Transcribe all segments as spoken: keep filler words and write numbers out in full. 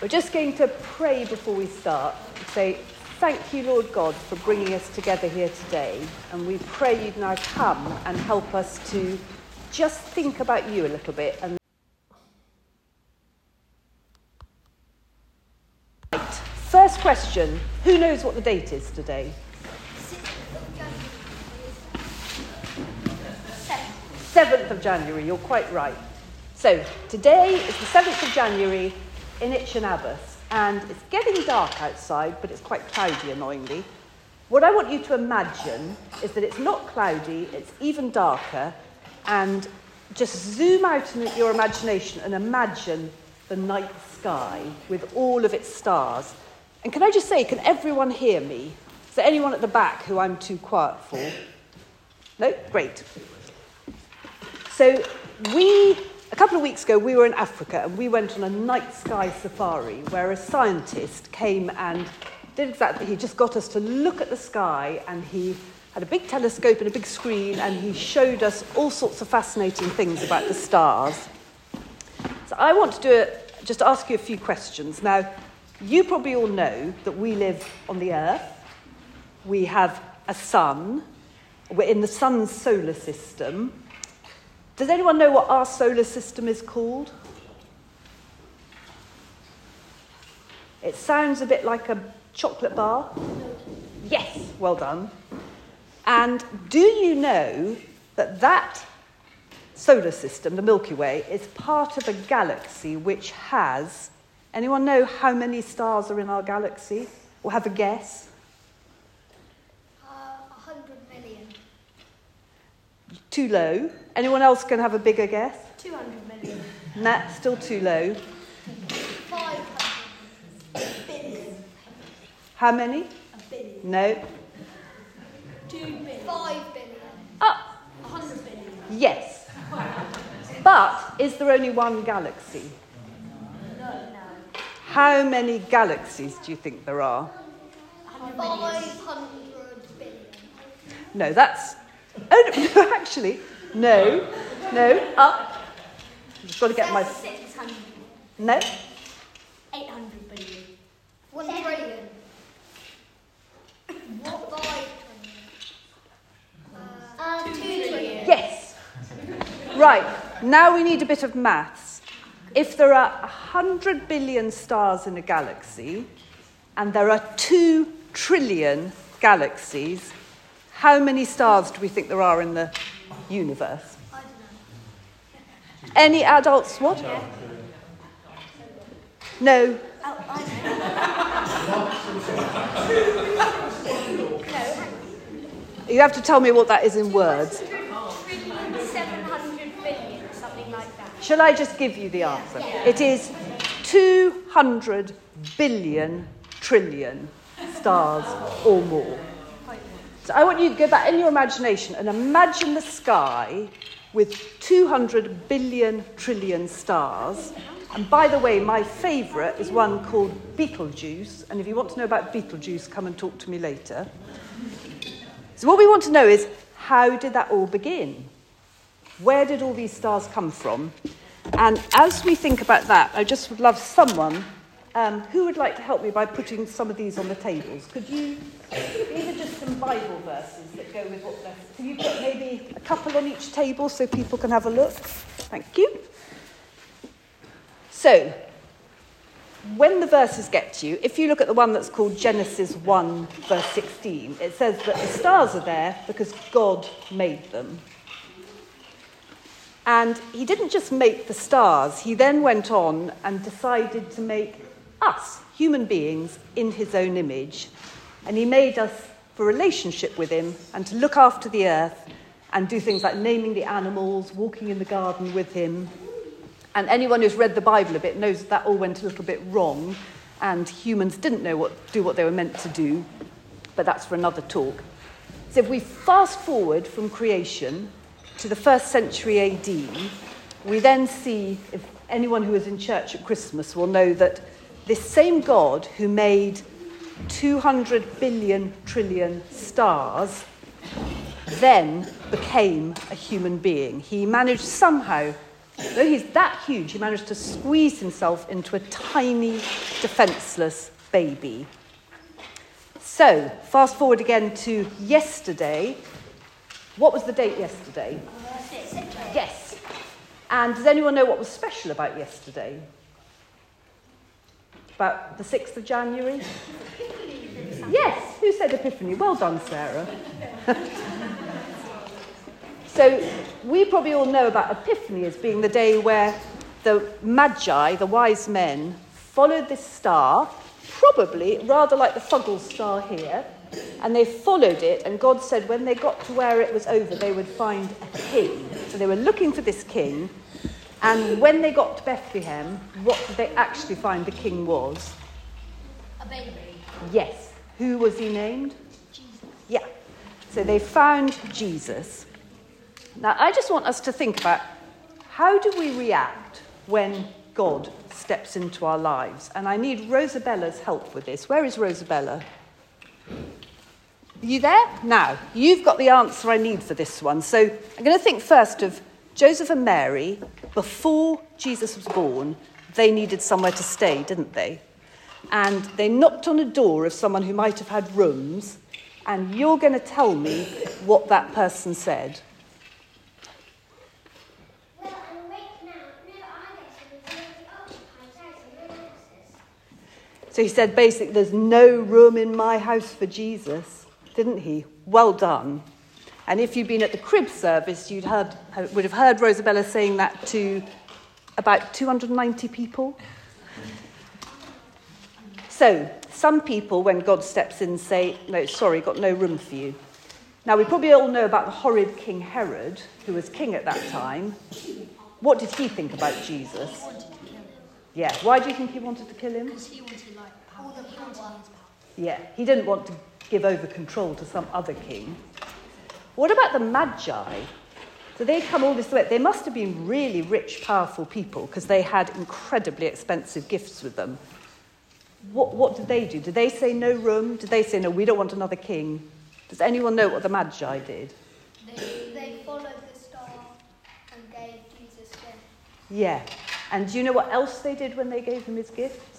We're just going to pray before we start. Say, thank you, Lord God, for bringing us together here today. And we pray you'd now come and help us to just think about you a little bit. And right. First question, who knows what the date is today? seventh of January, you're quite right. So, today is the seventh of January in Itchen Abbas, and it's getting dark outside, but it's quite cloudy, annoyingly. What I want you to imagine is that it's not cloudy, it's even darker, and just zoom out in your imagination and imagine the night sky with all of its stars. And can I just say, can everyone hear me? Is there anyone at the back who I'm too quiet for? No? Great. So we, a couple of weeks ago, we were in Africa and we went on a night sky safari where a scientist came and did exactly, he just got us to look at the sky, and he had a big telescope and a big screen, and he showed us all sorts of fascinating things about the stars. So I want to do it, just ask you a few questions. Now, you probably all know that we live on the Earth. We have a sun. We're in the sun's solar system. Does anyone know what our solar system is called? It sounds a bit like a chocolate bar. Yes, well done. And do you know that that solar system, the Milky Way, is part of a galaxy which has... Anyone know how many stars are in our galaxy? Or have a guess? Uh, one hundred million. Too low. Anyone else can have a bigger guess? two hundred million. Nah, still too low. five hundred billion. How many? A billion. No. two billion. five billion. Ah, one hundred billion. yes. But is there only one galaxy? No, no. How many galaxies do you think there are? five hundred billion. No, that's... Oh, no, actually, no, no, up. I've got to get my... six hundred. No, eight hundred billion. one trillion. What? five trillion. Uh, two trillion. yes. Right, now we need a bit of maths. If there are one hundred billion stars in a galaxy, and there are two trillion galaxies, how many stars do we think there are in the universe? I don't know. Any adults, what? No. Oh, I know. You have to tell me what that is in words. seven hundred billion, something like that. Shall I just give you the answer? It is two hundred billion trillion stars or more. So I want you to go back in your imagination and imagine the sky with two hundred billion trillion stars. And by the way, my favourite is one called Betelgeuse. And if you want to know about Betelgeuse, come and talk to me later. So what we want to know is, how did that all begin? Where did all these stars come from? And as we think about that, I just would love someone um, who would like to help me by putting some of these on the tables. Could you, these are just some Bible verses that go with what they're... Can you put maybe a couple on each table so people can have a look? Thank you. So, when the verses get to you, if you look at the one that's called Genesis one, verse sixteen, it says that the stars are there because God made them. And he didn't just make the stars, he then went on and decided to make us, human beings, in his own image. And he made us for relationship with him and to look after the earth and do things like naming the animals, walking in the garden with him. And anyone who's read the Bible a bit knows that, that all went a little bit wrong, and humans didn't know what do what they were meant to do, but that's for another talk. So if we fast forward from creation to the first century A D, we then see, if anyone who was in church at Christmas will know that this same God who made two hundred billion trillion stars then became a human being. He managed somehow Though he's that huge, he managed to squeeze himself into a tiny, defenceless baby. So, fast forward again to yesterday. What was the date yesterday? Yes. And does anyone know what was special about yesterday? About the sixth of January? Yes. Who said Epiphany? Well done, Sarah. So we probably all know about Epiphany as being the day where the Magi, the wise men, followed this star, probably rather like the Fuggle star here, and they followed it, and God said when they got to where it was over, they would find a king. So they were looking for this king, and when they got to Bethlehem, what did they actually find the king was? A baby. Yes. Who was he named? Jesus. Yeah. So they found Jesus. Now, I just want us to think about how do we react when God steps into our lives? And I need Rosabella's help with this. Where is Rosabella? Are you there? Now, you've got the answer I need for this one. So I'm going to think first of Joseph and Mary. Before Jesus was born, they needed somewhere to stay, didn't they? And they knocked on a door of someone who might have had rooms, and you're going to tell me what that person said. So he said, basically, there's no room in my house for Jesus, didn't he? Well done. And if you'd been at the crib service, you'd heard, would have heard Rosabella saying that to about two hundred ninety people. So some people, when God steps in, say, no, sorry, got no room for you. Now, we probably all know about the horrid King Herod, who was king at that time. What did he think about Jesus? He wanted to kill him. Yeah, why do you think he wanted to kill him? Because he wanted, like, all the power. He wanted his power. Yeah, he didn't want to give over control to some other king. What about the Magi? So they come all this way. They must have been really rich, powerful people because they had incredibly expensive gifts with them. What, what did they do? Did they say no room? Did they say, no, we don't want another king? Does anyone know what the Magi did? They, they followed the star and gave Jesus gifts. Yeah. And do you know what else they did when they gave him his gifts?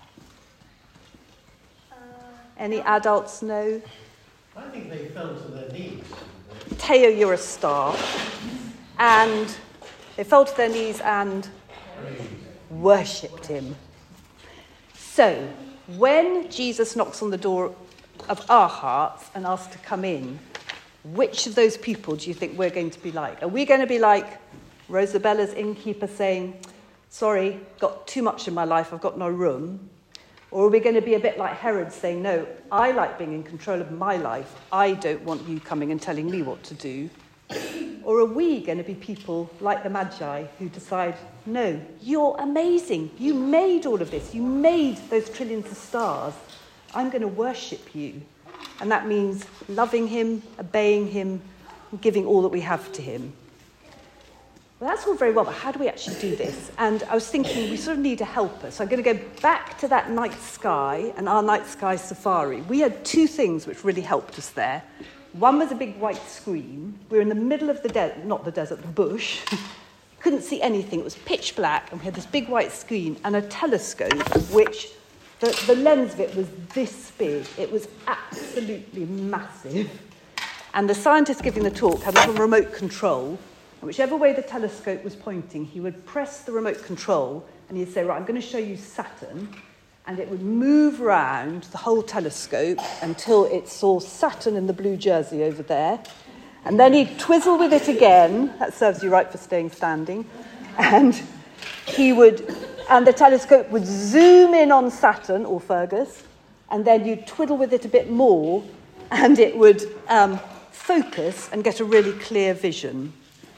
Uh, Any adults know? I think they fell to their knees. Teo, you're a star. And they fell to their knees and worshipped him. So, when Jesus knocks on the door of our hearts and asks to come in, which of those people do you think we're going to be like? Are we going to be like Rosabella's innkeeper saying, sorry, got too much in my life, I've got no room? Or are we going to be a bit like Herod saying, no, I like being in control of my life. I don't want you coming and telling me what to do. Or are we going to be people like the Magi who decide, no, you're amazing. You made all of this. You made those trillions of stars. I'm going to worship you. And that means loving him, obeying him, and giving all that we have to him. Well, that's all very well, but how do we actually do this? And I was thinking we sort of need a helper. So I'm going to go back to that night sky and our night sky safari. We had two things which really helped us there. One was a big white screen. We were in the middle of the desert, not the desert, the bush. Couldn't see anything. It was pitch black, and we had this big white screen and a telescope, which the, the lens of it was this big. It was absolutely massive. And the scientist giving the talk had a little remote control, and whichever way the telescope was pointing, he would press the remote control, and he'd say, right, I'm going to show you Saturn. And it would move round the whole telescope until it saw Saturn in the blue jersey over there. And then he'd twizzle with it again. That serves you right for staying standing. And he would, and the telescope would zoom in on Saturn or Fergus. And then you'd twiddle with it a bit more, and it would um, focus and get a really clear vision.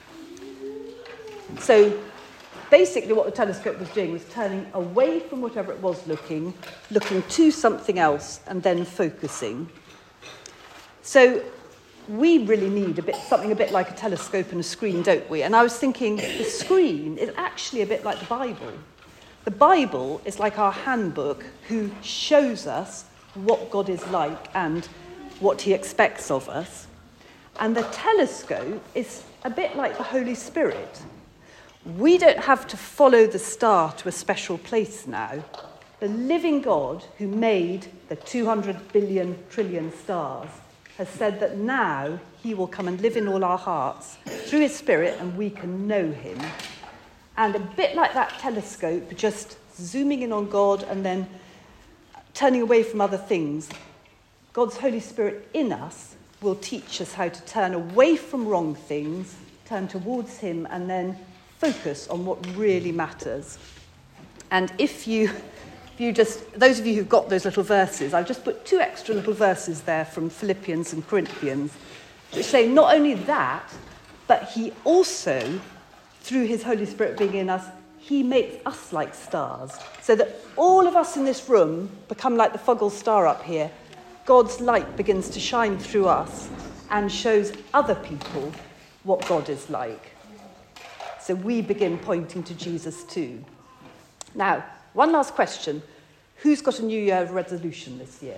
So basically what the telescope was doing was turning away from whatever it was looking, looking to something else, and then focusing. So we really need a bit something a bit like a telescope and a screen, don't we? And I was thinking the screen is actually a bit like the Bible. The Bible is like our handbook who shows us what God is like and what he expects of us. And the telescope is a bit like the Holy Spirit. we don't have to follow the star to a special place now. The living God who made the two hundred billion trillion stars has said that now he will come and live in all our hearts through his Spirit, and we can know him. And a bit like that telescope, just zooming in on God and then turning away from other things, God's Holy Spirit in us will teach us how to turn away from wrong things, turn towards him, and then focus on what really matters. And if you, if you just, those of you who've got those little verses, I've just put two extra little verses there from Philippians and Corinthians, which say not only that, but he also, through his Holy Spirit being in us, he makes us like stars, so that all of us in this room become like the Fuggle star up here. God's light begins to shine through us and shows other people what God is like. So we begin pointing to Jesus too. Now, one last question. Who's got a New Year resolution this year?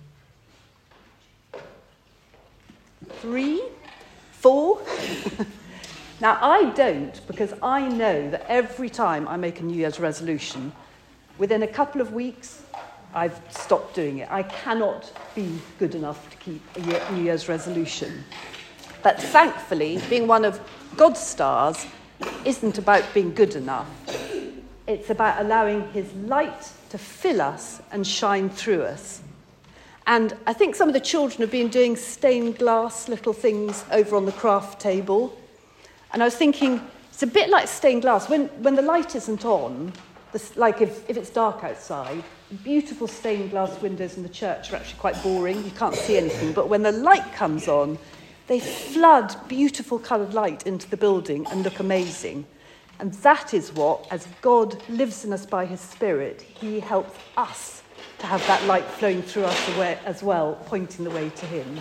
Three? Four? Now, I don't, because I know that every time I make a New Year's resolution, within a couple of weeks, I've stopped doing it. I cannot be good enough to keep a year, New Year's resolution. But thankfully, being one of God's stars isn't about being good enough. It's about allowing his light to fill us and shine through us. And I think some of the children have been doing stained glass little things over on the craft table. And I was thinking, it's a bit like stained glass. When, when the light isn't on, this, like if, if it's dark outside, beautiful stained glass windows in the church are actually quite boring. You can't see anything. But when the light comes on, they flood beautiful coloured light into the building and look amazing. And that is what, as God lives in us by his Spirit, he helps us to have that light flowing through us as well, pointing the way to him.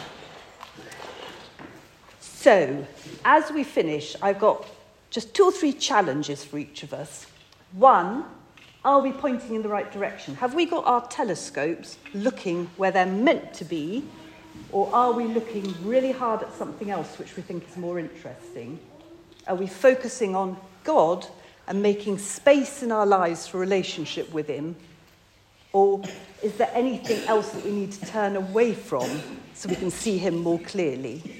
So, as we finish, I've got just two or three challenges for each of us. One, are we pointing in the right direction? Have we got our telescopes looking where they're meant to be, or are we looking really hard at something else which we think is more interesting? Are we focusing on God and making space in our lives for relationship with him? Or is there anything else that we need to turn away from so we can see him more clearly?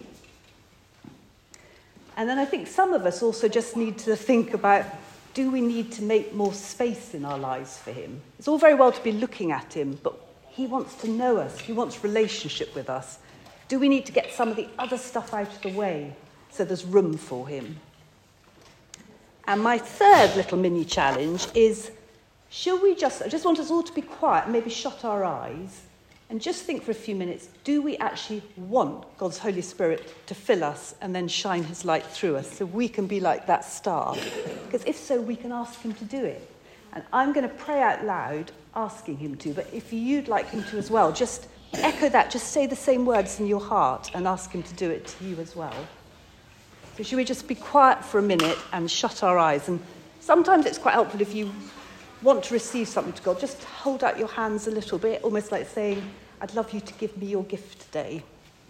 And then I think some of us also just need to think about, do we need to make more space in our lives for him? It's all very well to be looking at him, but he wants to know us. He wants relationship with us. Do we need to get some of the other stuff out of the way so there's room for him? And my third little mini challenge is, shall we just, I just want us all to be quiet and maybe shut our eyes and just think for a few minutes, do we actually want God's Holy Spirit to fill us and then shine his light through us so we can be like that star? Because if so, we can ask him to do it. And I'm going to pray out loud, asking him to, but if you'd like him to as well, just echo that, just say the same words in your heart and ask him to do it to you as well. So should we just be quiet for a minute and shut our eyes? And sometimes it's quite helpful if you want to receive something to God, just hold out your hands a little bit, almost like saying, I'd love you to give me your gift today.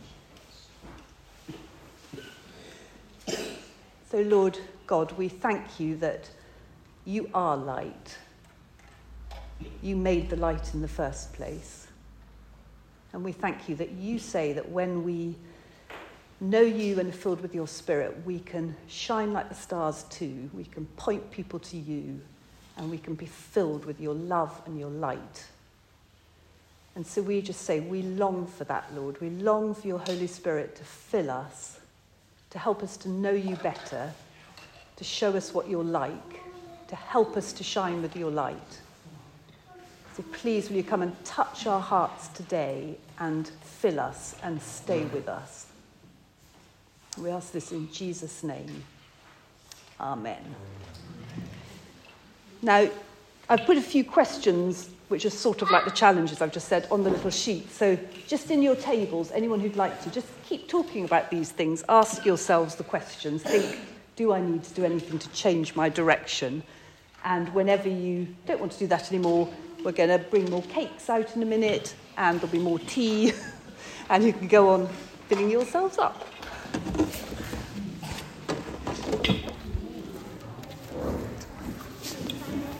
So Lord God, we thank you that you are light. You made the light in the first place. And we thank you that you say that when we know you and are filled with your Spirit, we can shine like the stars too. We can point people to you, and we can be filled with your love and your light. And so we just say, we long for that, Lord. We long for your Holy Spirit to fill us, to help us to know you better, to show us what you're like, to help us to shine with your light. So please, will you come and touch our hearts today and fill us and stay with us. We ask this in Jesus' name. Amen. Now, I've put a few questions, which are sort of like the challenges I've just said, on the little sheet. So just in your tables, anyone who'd like to, just keep talking about these things. Ask yourselves the questions. Think, do I need to do anything to change my direction? And whenever you don't want to do that anymore, we're going to bring more cakes out in a minute, and there'll be more tea, and you can go on filling yourselves up.